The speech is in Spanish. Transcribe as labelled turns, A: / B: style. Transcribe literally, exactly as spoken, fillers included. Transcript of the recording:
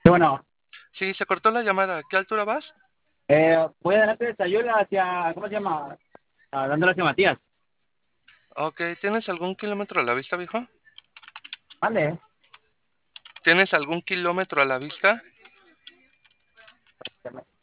A: Sí, bueno,
B: Sí, se cortó la llamada. ¿Qué altura vas?
A: eh, voy adelante de Sayula hacia, ¿cómo se llama? Ah, dándole hacia Matías.
B: Ok, ¿tienes algún kilómetro a la vista, viejo?
A: Vale.
B: ¿Tienes algún kilómetro a la vista?